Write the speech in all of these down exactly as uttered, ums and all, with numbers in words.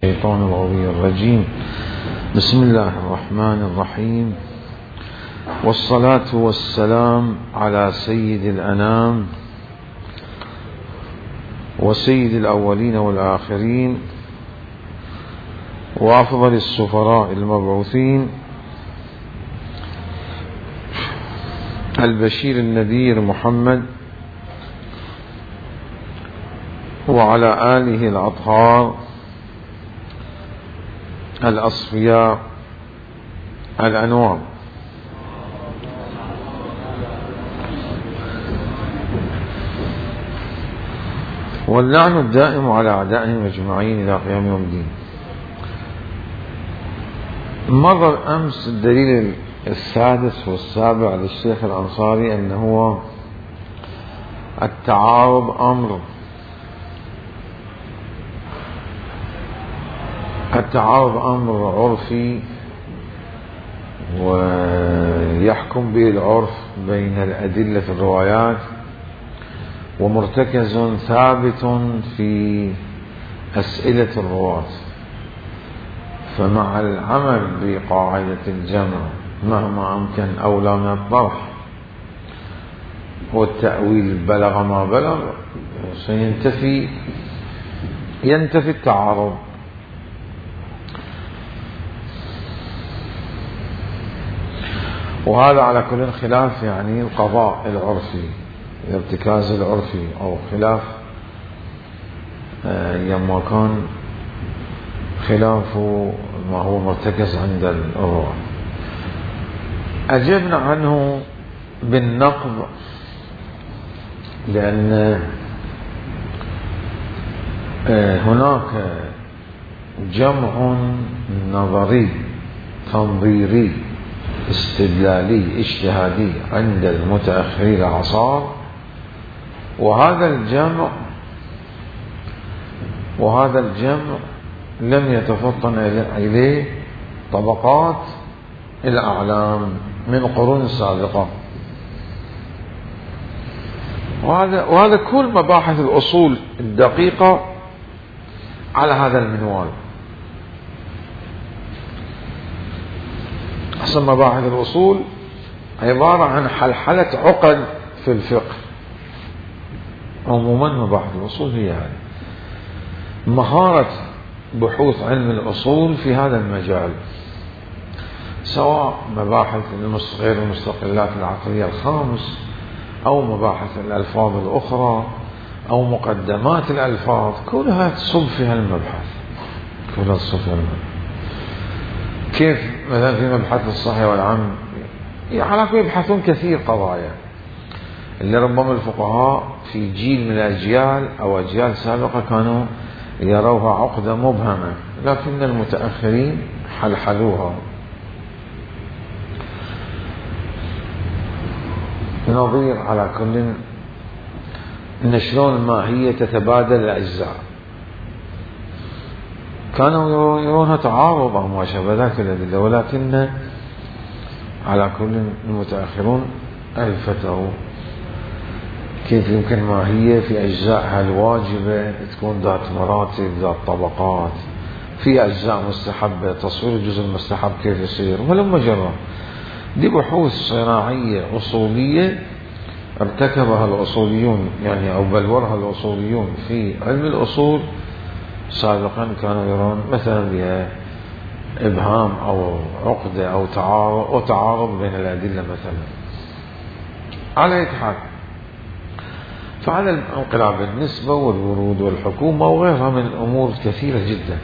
الشيطان الغوي الرجيم. بسم الله الرحمن الرحيم، والصلاة والسلام على سيد الأنام وسيد الأولين والآخرين وأفضل السفراء المبعوثين، البشير النذير محمد وعلى آله الأطهار الأصفياء الأنوار. واللعن الدائم على أعدائهم أجمعين إلى قيام يوم الدين. مر أمس الدليل السادس والسابع للشيخ الأنصاري أنه هو التعارض أمر التعارض أمر عرفي ويحكم به العرف بين الأدلة في الروايات، ومرتكز ثابت في أسئلة الرواة. فمع العمل بقاعدة الجمع مهما أمكن أولى من الطرح والتأويل بلغ ما بلغ، سينتفي ينتفي التعارض. وهذا على كل خلاف يعني القضاء العرفي، الارتكاز العرفي، أو خلاف يما كان خلاف ما هو مرتكز عند الرواة. أجبنا عنه بالنقض، لأن هناك جمع نظري تنظيري استدلالي اجتهادي عند المتأخرين العصار، وهذا الجمع وهذا الجمع لم يتفطن إليه طبقات الأعلام من القرون السابقة. وهذا وهذا كل مباحث الأصول الدقيقة على هذا المنوال. أصل مباحث الأصول عبارة عن حلحلة عقد في الفقه. عموما مباحث الأصول هي هذه مهارة بحوث علم الأصول في هذا المجال، سواء مباحث غير المستقلات العقلية الخامس، أو مباحث الألفاظ الأخرى، أو مقدمات الألفاظ، كلها تصب في هالمبحث كلها تصب في هالمبحث. كيف مثلا في مبحث الصحيح والعام يعني يبحثون كثير قضايا اللي ربما الفقهاء في جيل من الأجيال أو أجيال سابقة كانوا يروها عقدة مبهمة، لكن المتأخرين حلحلوها. نظير على كل إن شلون الماهية تتبادل الأجزاء، كانوا يرونها تعارض أو ما شابه ذلك الأدلة، ولكن على كل المتأخرون ألفتوا كيف يمكن ماهية في أجزائها الواجبة تكون ذات مراتب ذات طبقات، في أجزاء مستحبة تصوير الجزء المستحب كيف يصير. ولما جرى دي بحوث صناعية أصولية ارتكبها الأصوليون يعني أو بلورها الأصوليون في علم الأصول. سابقا كانوا يرون مثلا بها إبهام أو عقدة أو تعارض أو تعارض بين الأدلة مثلا. على أي حال، فعلى الانقلاب النسبة والورود والحكومة وغيرها من الأمور كثيرة جدا،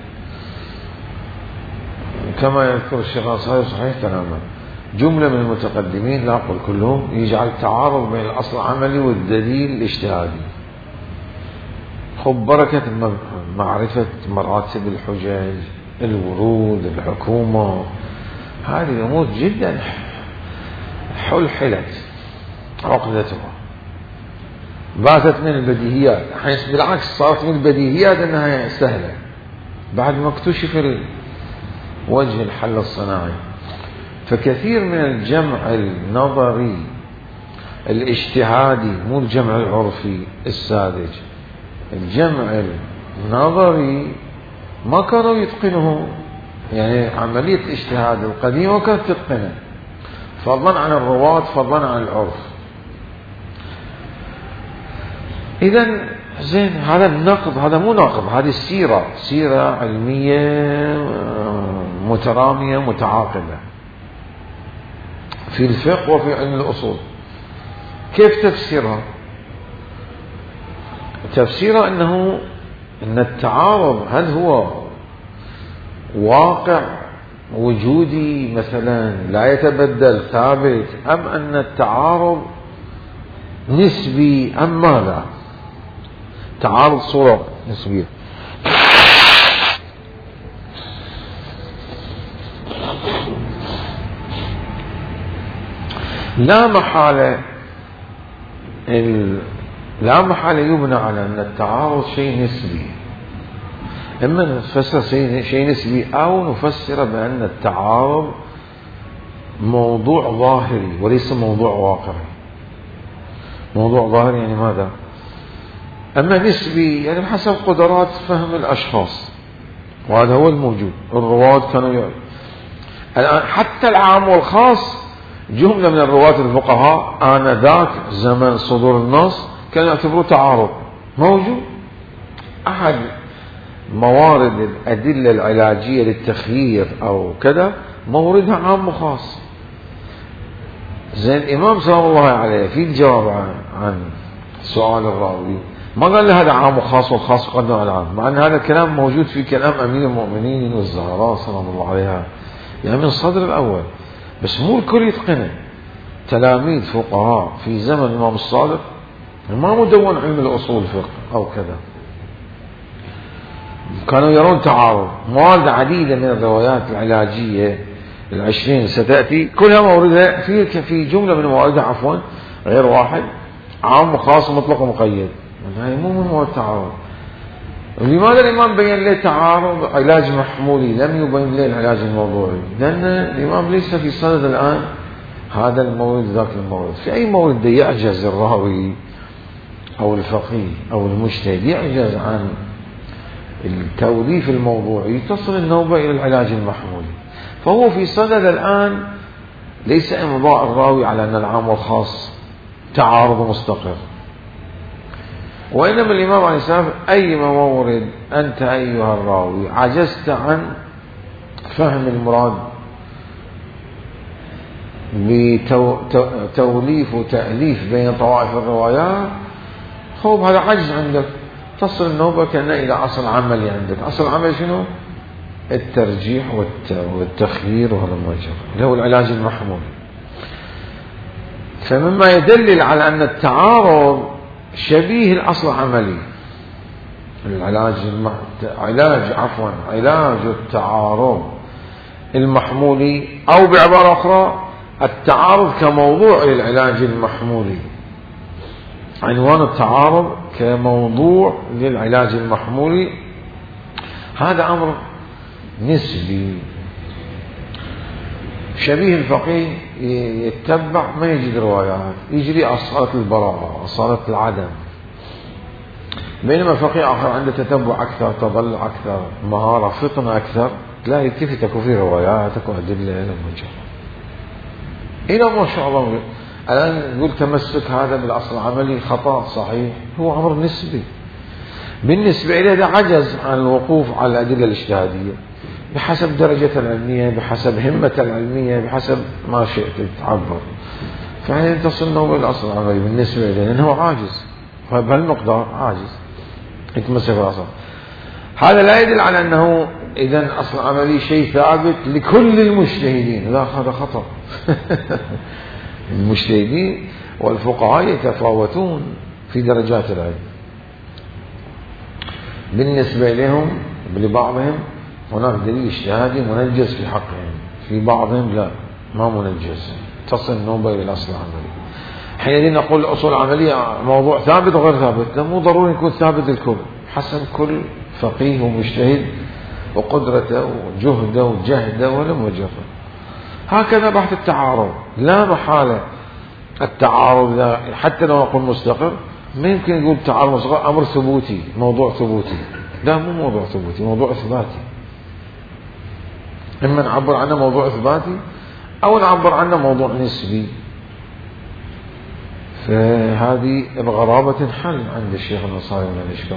كما يذكر الشيخ الأنصاري صحيح تماما. جملة من المتقدمين لا أقول كلهم يجعل التعارض بين الأصل العملي والدليل الاجتهادي. خب بركة معرفة مراتب الحجج، الورود، الحكومة، هذه الأمور جدا حلحلت عقدتها، باتت من البديهيات، حيث بالعكس صارت من البديهيات أنها سهلة بعد ما اكتشف وجه الحل الصناعي. فكثير من الجمع النظري الاجتهادي، مو الجمع العرفي الساذج، الجمع النظري ما كانوا يتقنه، يعني عملية الاجتهاد القديمة كانت تتقنه، فضلا عن الرواة فضلا عن العرف. إذن زين، هذا النقد، هذا مو ناقد، هذه السيرة، سيرة علمية مترامية متعاقبة في الفقه وفي علم الأصول. كيف تفسيرها؟ تفسيرها أنه أن التعارض هل هو واقع وجودي مثلا لا يتبدل ثابت، أم أن التعارض نسبي أم ماذا؟ تعارض صورة نسبية. لا محالة لا محالة يبنى على أن التعارض شيء نسبي، إما نفسر شيء نسبي أو نفسر بأن التعارض موضوع ظاهري وليس موضوع واقعي. موضوع ظاهري يعني ماذا؟ أما نسبي يعني بحسب قدرات فهم الأشخاص، وهذا هو الموجود. الرواة كانوا يعني الآن حتى العام والخاص، جملة من الرواة الفقهاء آنذاك زمن صدور النص كانوا يعتبروا تعارض موجود. أحد موارد الأدلة العلاجية للتخيير أو كذا موردها عام وخاص. زين الإمام سلام الله عليه في الجواب عن, عن سؤال الراوي ما قال له هذا عام وخاص والخاص قدم على العام، مع أن هذا الكلام موجود في كلام أمير المؤمنين والزهراء سلام الله عليها، يعني من الصدر الأول، بس مو الكل يتقنه. تلاميذ فقهاء في زمن الإمام الصادق ما مدون علم الأصول الفقه أو كذا، كانوا يرون تعارض. موارد عديدة من الروايات العلاجية العشرين ستأتي كلها موردها في في جملة من مواردها عفوا غير واحد عام وخاص ومطلق ومقيد، هاي مو من موارد التعارض. لماذا الإمام بين له تعارض علاج محمولي لم يبين له العلاج الموضوعي؟ لأن الإمام ليس في صدد الآن هذا المورد ذاك المورد. في أي مورد يعجز الراوي أو الفقيه أو المجتهد يعجز عن التوظيف الموضوعي تصل النوبة إلى العلاج المحمولي. فهو في صدد الآن ليس إمضاء الراوي على أن العام والخاص تعارض مستقر، وإنما الإمام عليه السلام أي مورد أنت أيها الراوي عجزت عن فهم المراد بتوليف وتأليف بين طوائف الروايات، خوب هذا عجز عندك، تصل النوبة كأن إلى أصل عملي عندك. أصل عملي شنو؟ الترجيح والتخيير وهذا المجرى اللي هو العلاج المحمولي. فمما يدلل على أن التعارض شبيه الأصل العملي، العلاج الم... علاج عفوا علاج التعارض المحمولي، أو بعبارة أخرى التعارض كموضوع للعلاج المحمولي. عنوان التعارض كموضوع للعلاج المحمولي هذا أمر نسبي. شبيه الفقيه يتبع ما يجد روايات، يجري أصالة البراءة أصالة العدم، بينما فقيه آخر عنده تتبع أكثر، تضلع أكثر، مهارة فطنة أكثر، تلاقي كيف تكون في روايات تكون أدلة إلى مجرد إلى ما شاء الله. الآن نقول تمسك هذا بالأصل العملي خطأ صحيح، هو أمر نسبي بالنسبة إليه. ده عجز عن الوقوف على الأدلة الاجتهادية بحسب درجة العلمية، بحسب همة العلمية، بحسب ما شئت تعبر، فهي تصل نوع الأصل العملي بالنسبة إليه لأنه عاجز، فبهالمقدار عاجز يتمسك بالأصل. هذا لا يدل على أنه إذن أصل عملي شيء ثابت لكل المجتهدين، لا هذا خطأ. المجتهدين والفقهاء يتفاوتون في درجات العلم بالنسبة لهم، لبعضهم هناك دليل اجتهادي منجز في حقهم، في بعضهم لا ما منجز، تصل النوبة إلى الأصل العملي. حينئذ نقول الأصول العملية موضوع ثابت وغير ثابت، لا مو ضروري يكون ثابت الكل، حسب كل فقيه ومجتهد وقدرته وجهده وجهده ولم وجهه. هكذا بحث التعارض لا محالة. التعارض حتى لو نقول مستقر ما يمكن يقول تعارض مستقر، أمر ثبوتي، موضوع ثبوتي، لا مو موضوع ثبوتي، موضوع إثباتي. إما نعبر عنه موضوع إثباتي أو نعبر عنه موضوع نسبي. فهذه الغرابة تنحل عند الشيخ النصاري من الإشكال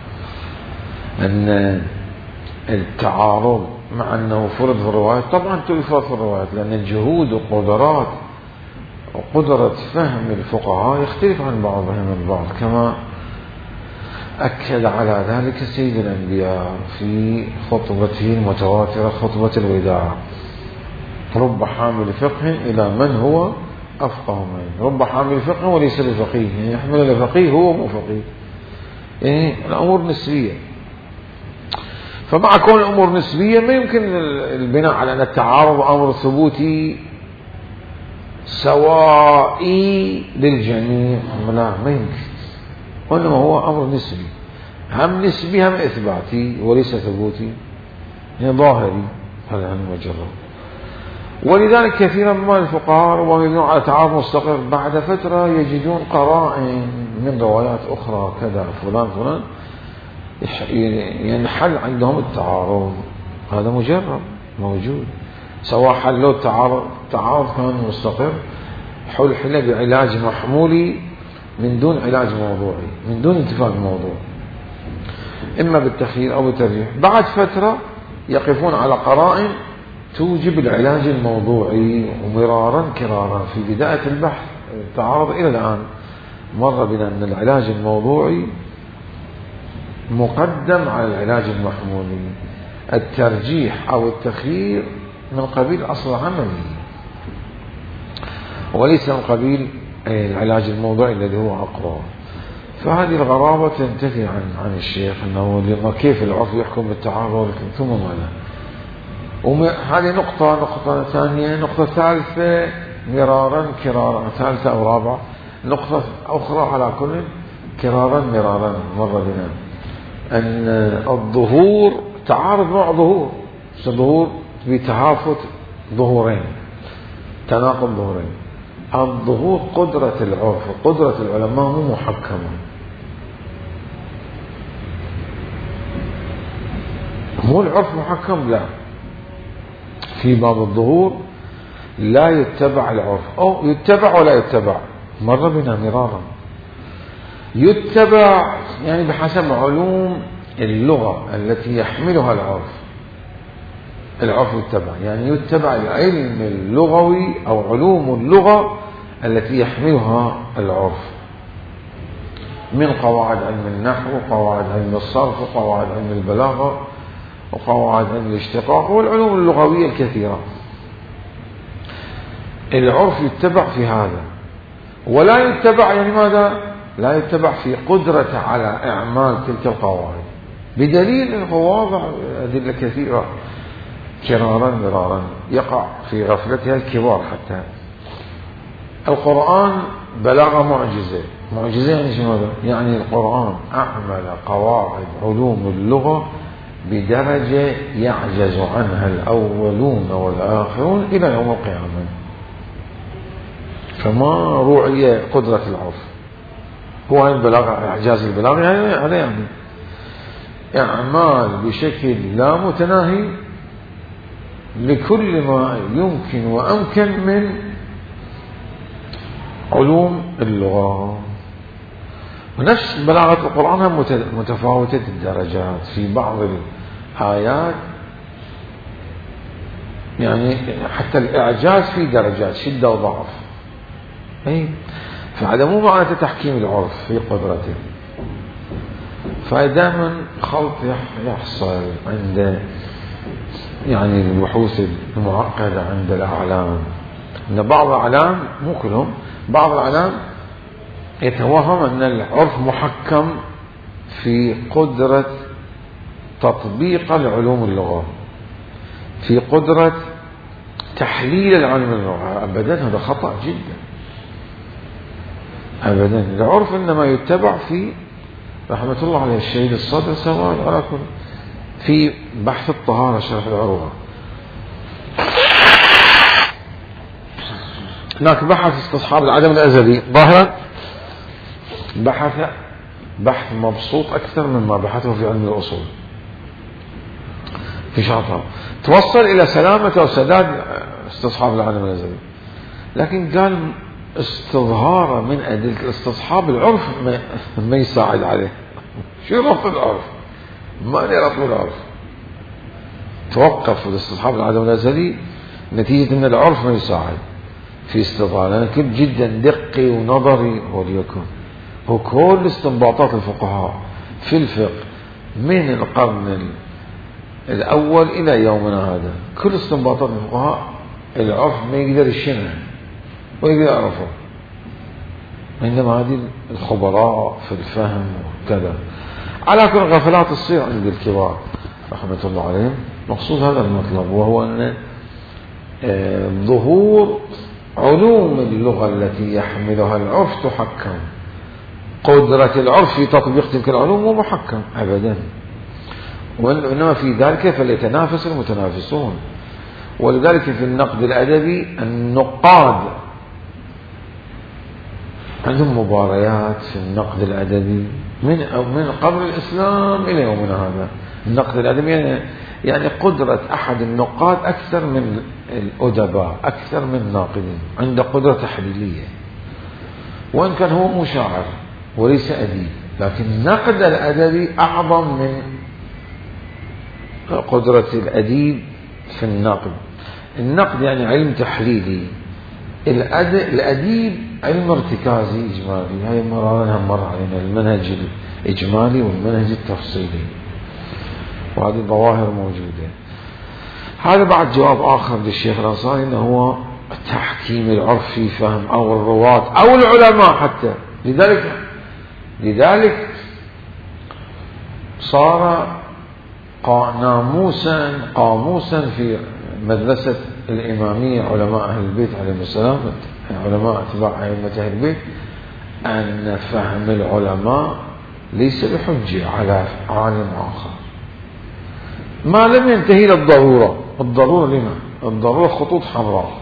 أن التعارض مع أنه فرض في الروايات. طبعا تفرض في الروايات لأن الجهود وقدرات وقدرة فهم الفقهاء يختلف عن بعضهم من بعض، كما أكد على ذلك سيد الأنبياء في خطبته المتواترة خطبة الوداع: رب حامل فقه إلى من هو أفقه منه. رب حامل فقه وليس بفقيه، يعني يحمل الفقيه هو مو فقيه، يعني الأمور نسبية. فمع كون الأمور نسبية ما يمكن البناء على أن التعارض أمر ثبوتي سوائي للجميع، لا ما يمكن، وإنما هو أمر نسبي، هم نسبي هم إثباتي وليس ثبوتي، يعني ظاهري هذا هم مجرد. ولذلك كثيرا ما الفقهاء ربما يبنون على تعارض مستقر، بعد فترة يجدون قرائن من روايات أخرى كذا فلان فلان ينحل عندهم التعارض. هذا مجرد موجود، سواء حلوا التعارض التعارض كان مستقر حل حل بعلاج محمولي من دون علاج موضوعي، من دون اتفاق موضوع، إما بالتخيير أو بالترجيح. بعد فترة يقفون على قرائن توجب العلاج الموضوعي، ومرارا كرارا في بداية البحث التعارض إلى الآن مر بنا أن العلاج الموضوعي مقدم على العلاج المحمولي، الترجيح أو التخيير من قبيل أصل عملي وليس من قبيل العلاج الموضوعي الذي هو أقوى. فهذه الغرابة تنتفي عن عن الشيخ أنه لما كيف العرف يحكم بالتعارض ثم ماذا. وهذه نقطة. نقطة ثانية، نقطة ثالثة مرارا كرارا، ثالثة أو رابعة، نقطة أخرى على كل كرارا مرارا مر بنا أن الظهور تعارض مع ظهور، ظهور بتهافت ظهورين، تناقض ظهورين. الظهور قدرة العرف وقدرة العلماء مو محكمة، مو العرف محكم، لا، في باب الظهور لا يتبع العرف، أو يتبع ولا يتبع، مر بنا مرارا. يتبع يعني بحسب علوم اللغة التي يحملها العرف، العرف يتبع يعني يتبع العلم اللغوي أو علوم اللغة التي يحملها العرف من قواعد علم النحو وقواعد علم الصرف وقواعد علم البلاغة وقواعد علم الاشتقاق والعلوم اللغوية الكثيرة. العرف يتبع في هذا، ولا يتبع يعني ماذا؟ لا يتبع في قدرة على إعمال تلك القواعد، بدليل أنه واضع أدلة كثيرة كرارا مرارا يقع في غفلتها الكبار. حتى القرآن بلاغة معجزة، معجزة يعني شو هذا؟ يعني القرآن أعمل قواعد علوم اللغة بدرجة يعجز عنها الأولون والآخرون إلى يوم القيامة. فما روعية قدرة العرف، هو البلاغة إعجاز البلاغة يعني يعني إعمال بشكل لا متناهي لكل ما يمكن وأمكن من علوم اللغة. ونفس بلاغة القرآن متفاوتة الدرجات، في بعض الآيات يعني حتى الإعجاز في درجات شدة وضعف. أي فهذا مو معنى تحكيم العرف في قدرته. فدائما خلط يحصل عند يعني البحوث المعقدة عند الأعلام، أن بعض الأعلام مو كلهم، بعض الأعلام يتوهم أن العرف محكم في قدرة تطبيق العلوم اللغة، في قدرة تحليل العلم اللغة. أبدا هذا خطأ جدا، أبدا. العرف إنما يتبع في رحمة الله عليه الشهيد الصدر سواء على كل في بحث الطهارة شرح العروة. هناك بحث استصحاب العدم الأزلي ظاهرا، بحث بحث مبسوط أكثر مما بحثه في علم الأصول في شاطئ، توصل إلى سلامة وسداد استصحاب العدم الأزلي. لكن قال استظهاره من أدلة الاستصحاب العرف ما يساعد عليه. شو ربط العرف؟ ما لي ربط العرف. توقف الاستصحاب العدم الأزلي نتيجة أن العرف ما يساعد في استظهار. أنا كنت جدا دقي ونظري وليكن هو كل استنباطات الفقهاء في الفقه من القرن الأول إلى يومنا هذا، كل استنباطات الفقهاء العرف ما يقدر يشنها ويقدر يعرفه، إنما هذه الخبراء في الفهم وكذا. على كل غفلات تصير عند الكبار رحمة الله عليهم مقصود هذا المطلب، وهو أن ظهور علوم اللغة التي يحملها العرف تحكم. قدرة العرف في تطبيق تلك العلوم مو محكم أبدا، وإنما في ذلك فليتنافس المتنافسون. ولذلك في النقد الأدبي النقاد عندهم مباريات في النقد الأدبي من من قبل الإسلام إلى يومنا هذا. النقد الأدبي يعني, يعني قدرة أحد النقاد أكثر من الأدباء، أكثر من الناقدين، عنده قدرة تحليلية، وإن كان هو مشاعر وليس أديب، لكن النقد الأدبي أعظم من قدرة الأديب في النقد. النقد يعني علم تحليلي، الأديب علم ارتكازي إجمالي. هاي مرارنا مر علينا المنهج الإجمالي والمنهج التفصيلي، وهذه الظواهر موجودة. هذا بعد جواب آخر للشيخ الأنصاري أنه هو تحكيم العرف في فهم أو الرواة أو العلماء حتى. لذلك لذلك صار ناموسا قاموسا في مدرسة الإمامية علماء أهل البيت عليهم السلام، علماء اتباع أئمة أهل البيت، أن فهم العلماء ليس بحجة على عالم آخر ما لم ينتهي للضرورة. الضرورة لما؟ الضرورة خطوط حمراء،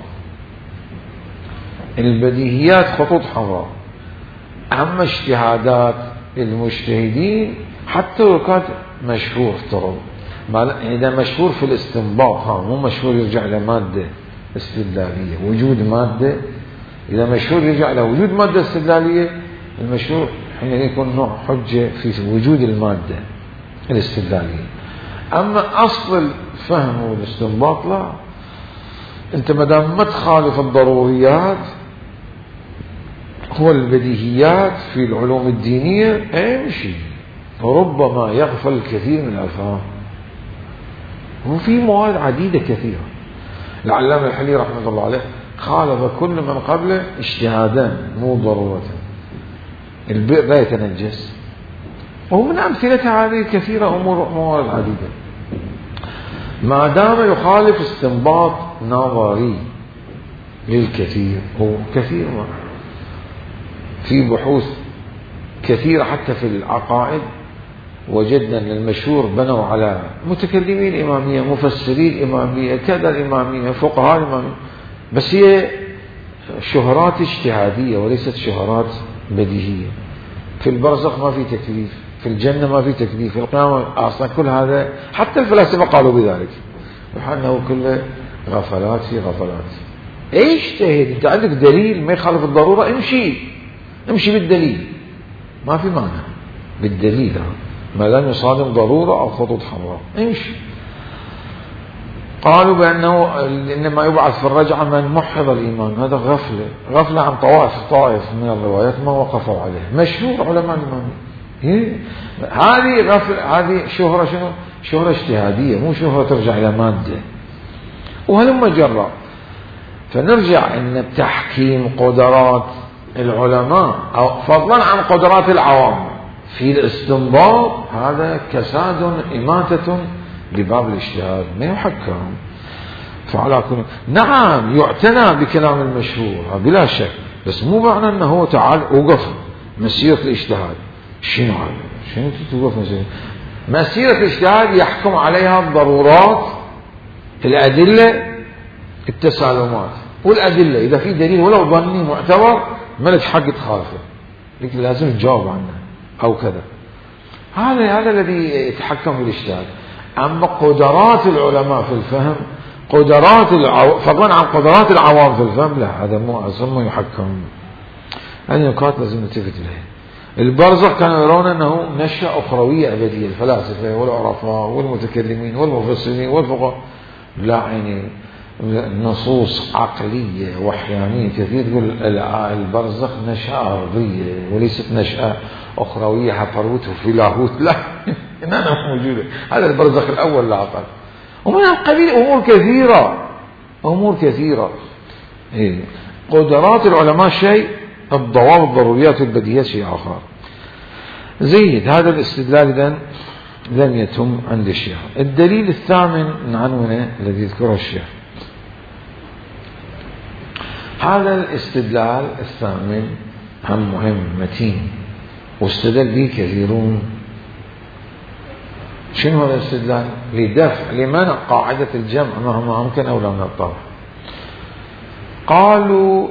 البديهيات خطوط حمراء. أما اجتهادات المجتهدين حتى لو كانت مشهور افترض، إذا مشهور في الاستنباط، ها مو مشهور يرجع لمادة استدلالية، وجود مادة. إذا مشهور يرجع لوجود مادة استدلالية، المشهور حين يكون نوع حجة في وجود المادة الاستدلالية. أما أصل الفهم والاستنباط لا، أنت مدام ما تخالف الضروريات هو البديهيات في العلوم الدينية امشي. ربما يغفل الكثير من الأفهام، وفي مواد عديدة كثيرة. العلامة الحلي رحمة الله عليه خالف كل من قبله اجتهادا مو ضرورة. البئر لا يتنجس، ومن أمثلتها هذه كثيرة أمور مواد عديدة. ما دام يخالف استنباط نظري للكثير، هو كثير ما في بحوث كثيرة حتى في العقائد وجدنا أن المشهور بنوا على متكلمين الإمامية، مفسرين الإمامية، كذا الإمامية، فقهاء الإمامية، بس هي شهرات اجتهادية وليست شهرات بديهية. في البرزخ ما في تكليف، في الجنة ما في تكليف، في القيامة أصلا كل هذا حتى الفلاسفة قالوا بذلك، وحنه كله غفلات في غفلات. اجتهد، انت عندك دليل ما يخالف الضرورة، امشي امشي بالدليل، ما في مانع بالدليل ما لم يصادم ضرورة أو خطوط حمراء، امشي. قالوا بأنه إنما يبعث في الرجعة من محض الإيمان، هذا غفلة غفلة عن طوائف طائف من الروايات ما وقفوا عليه، مشهور علماء الإيمان. هذه غفلة، هذه شهرة شنو؟ شهرة اجتهادية، مو شهرة ترجع إلى مادة. وهلما جرى. فنرجع إن تحكيم قدرات العلماء أو فضلا عن قدرات العوام في الاستنباط، هذا كساد إماتة لباب الاجتهاد ما يحكم. فعلى كل نعم يعتنى بكلام المشهور بلا شك، بس مو معنى أنه هو تعال وقف مسيرة الاجتهاد. شنو شنو توقف مسيرة؟ مسيرة الاجتهاد يحكم عليها الضرورات، الأدلة، التسالمات والأدلة. إذا في دليل ولو ظني معتبر ملك حق تخالفه، لكن لازم تجاوب عنه. أو كذا. هذا هذا الذي يتحكم بالاجتهاد. أما قدرات العلماء في الفهم، قدرات العو... فضلا عن قدرات العوام في الفهم، لا، هذا مو أصلا يحكم. هذه نقاط لازم نلتفت إليها. البرزخ كانوا يرون أنه نشأة أخروية أبدية، الفلاسفة والعرفاء والمتكلمين والمفسرين والفقهاء، لا، يعني نصوص عقلية وحيانية كثير تقول البرزخ نشأة أرضية وليست نشأة أخروية حفروته في لاهوت، لا، إنها موجودة. هذا البرزخ الأول لا أقل. ومن القبيل أمور كثيرة، أمور كثيرة. إيه. قدرات العلماء شيء، الضوابط الضروريات والبديهيات شيء آخر. زيد. هذا الاستدلال إذن لم يتم عند الشيخ. الدليل الثامن عنوانه الذي يذكره الشيخ، هذا الاستدلال الثامن هم مهم متين واستدل به كثيرون. شنو هذا الاستدلال؟ لدفع لمنع قاعدة الجمع مهما أمكن أو لا من الطرح. قالوا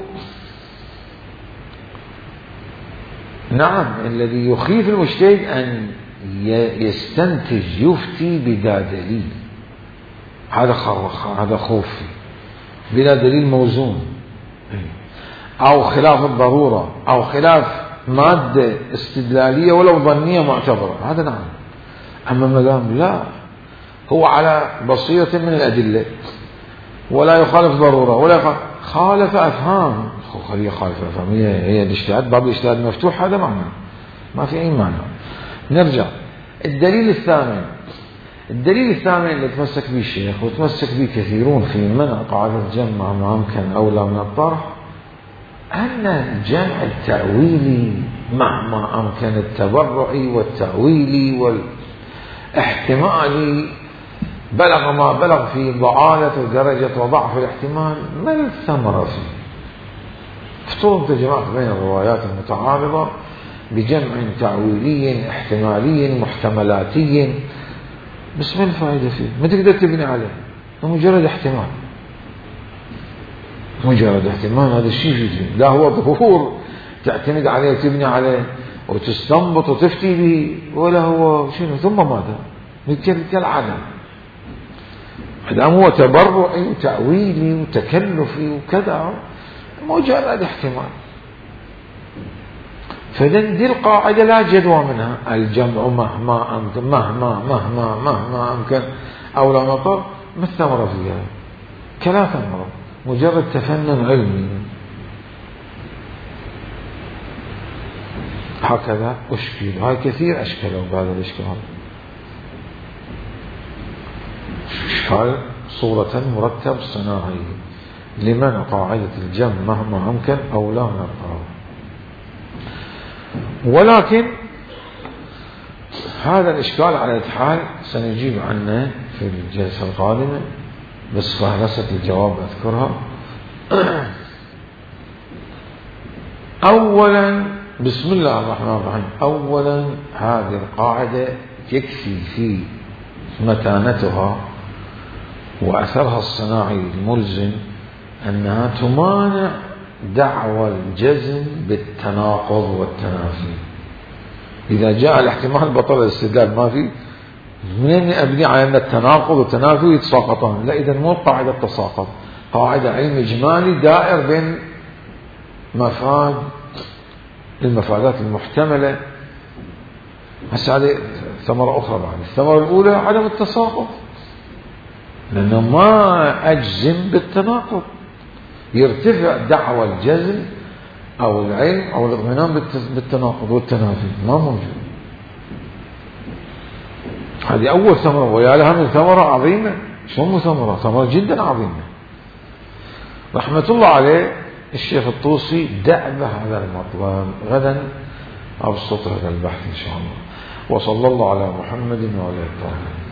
نعم، الذي يخيف المجتهد أن يستنتج يفتي بلا دليل، هذا هذا خوف بلا دليل موزون، أو خلاف الضرورة، أو خلاف مادة استدلالية ولو ظنية معتبرة، هذا نعم. أما ما دام لا، هو على بصيرة من الأدلة ولا يخالف ضرورة ولا يخالف، خالف أفهام، خليه خالف أفهام، هي هي الاجتهاد، باب الاجتهاد مفتوح، هذا معنى، ما في أي معنى. نرجع. الدليل الثامن، الدليل الثامن اللي تمسك به الشيخ وتمسك به كثيرون في منع قاعدة الجمع ما أمكن أولى من الطرح، أن الجمع التأويلي مهما أمكن التبرعي والتأويلي والاحتمالي بلغ ما بلغ في ضعالة ودرجة وضعف الاحتمال، ما الثمرة فيه؟ افترض تجمعت بين الروايات المتعارضة بجمع تأويلي احتمالي محتملاتي، بس ما الفائدة فيه؟ ما تقدر تبني عليه، مجرد احتمال، مجرد احتمال. هذا الشيء يجي، لا هو ظهور تعتمد عليه وتبني عليه وتستنبط وتفتي به، ولا هو شنو ثم ماذا؟ مثل كالعدم. هذا هو تبرعي وتأويلي وتكلفي وكذا، مجرد احتمال. فإذن دي القاعدة لا جدوى منها، الجمع مهما أمكن مهما مهما مهما أمكن أو لا مطر، ما الثمرة فيها؟ كلا ثمرة، مجرد تفنن علمي. هكذا أشكل، هاي كثير أشكلوا بهذا الإشكال، إشكال صورة مرتب صناعي لمنع قاعدة الجمع مهما أمكن أو لا من الطرف. ولكن هذا الإشكال على الحال سنجيب عنه في الجلسة القادمة، بس فهرسة الجواب أذكرها. أولا بسم الله الرحمن الرحيم. أولا هذه القاعدة يكفي في متانتها وأثرها الصناعي الملزم أنها تمانع دعوى الجزم بالتناقض والتنافي. إذا جاء الاحتمال بطل الاستدلال، ما في منين أبني على أن التناقض والتنافي يتساقطان؟ لا، إذا مو قاعدة تساقط، قاعدة علم إجمالي دائر بين مفاد المفادات المحتملة. هسه هذه ثمرة أخرى بعد. الثمرة الأولى عدم التساقط، لأنه ما أجزم بالتناقض، يرتفع دعوى الجزم أو العلم أو الاطمئنان بالتناقض والتنافي، ما موجود. هذه أول ثمرة، ويا لها من ثمرة عظيمة. شو ثمرة؟ ثمرة جدا عظيمة. رحمة الله عليه الشيخ الطوسي دأب هذا المطلب. غدا أبسط هذا البحث إن شاء الله. وصلى الله على محمد وعلى آله.